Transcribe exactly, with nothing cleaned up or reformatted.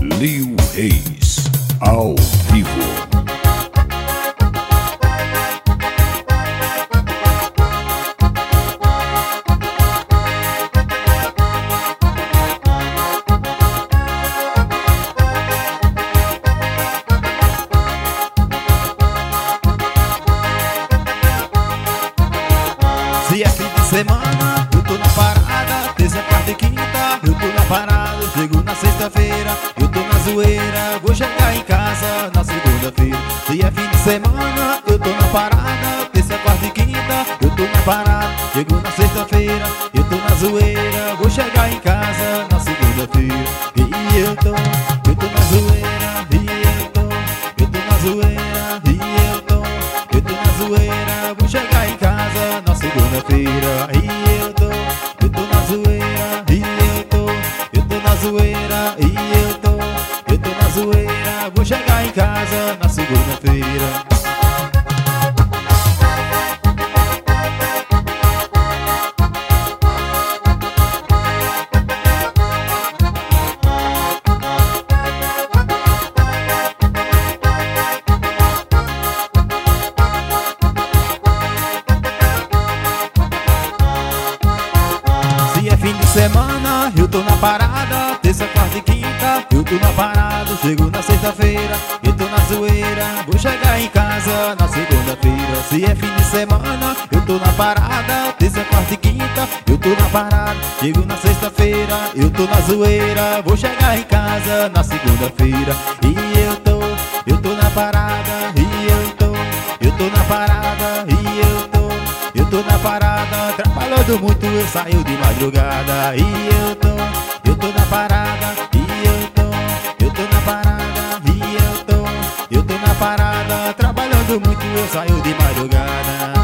Lil Reis, ao vivo. Se é fim de semana, eu tô na parada. Terça, quarta e quinta, eu tô na parada. Chego na sexta-feira, eu tô na zoeira. Vou chegar em casa na segunda-feira. Se é fim de semana, eu tô na parada. Terça, quarta e quinta, eu tô na parada. Chego na sexta-feira, eu tô na zoeira. Vou chegar em casa na segunda-feira. E eu tô, eu tô na zoeira. E eu tô, eu tô na zoeira. E eu tô, eu tô na zoeira. Vou chegar em casa na segunda-feira. E eu tô, eu tô na zoeira. E eu tô, eu tô na zoeira. E eu tô, eu tô na zoeira. Vou chegar em casa na segunda-feira. Se é fim de semana, eu tô na parada. Terça, quarta e quinta, eu tô na parada. Chego na sexta-feira, eu tô na zoeira. Vou chegar em casa na segunda-feira. Se é fim de semana, eu tô na parada. Terça, quarta e quinta, eu tô na parada. Chego na sexta-feira, eu tô na zoeira. Vou chegar em casa na segunda-feira. E eu tô, eu tô na parada. E eu tô, eu tô na parada. E eu tô, eu tô na parada. Trabalhando muito, eu saio de madrugada. E eu tô, eu tô na parada. E eu tô, eu tô na parada. E eu tô, eu tô na parada. Trabalhando muito, eu saio de madrugada.